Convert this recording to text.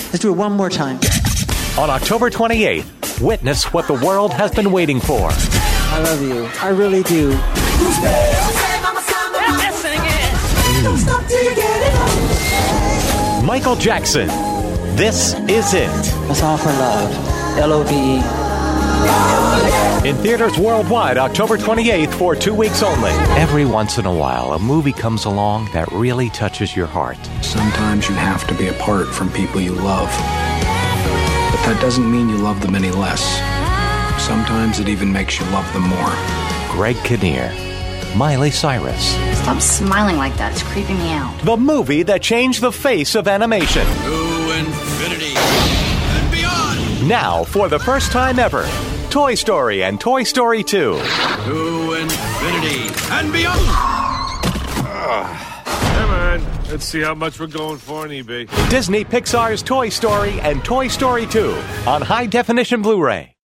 Let's do it one more time. On October 28th, witness what the world has been waiting for. I love you. I really do. Michael Jackson. This is it. That's all for love. LOVE. In theaters worldwide, October 28th for 2 weeks only. Every once in a while, a movie comes along that really touches your heart. Sometimes you have to be apart from people you love. But that doesn't mean you love them any less. Sometimes it even makes you love them more. Greg Kinnear, Miley Cyrus. Stop smiling like that. It's creeping me out. The movie that changed the face of animation. To infinity and beyond. Now, for the first time ever, Toy Story and Toy Story 2. To infinity and beyond. Come on, let's see how much we're going for on eBay. Disney Pixar's Toy Story and Toy Story 2 on high definition Blu-ray.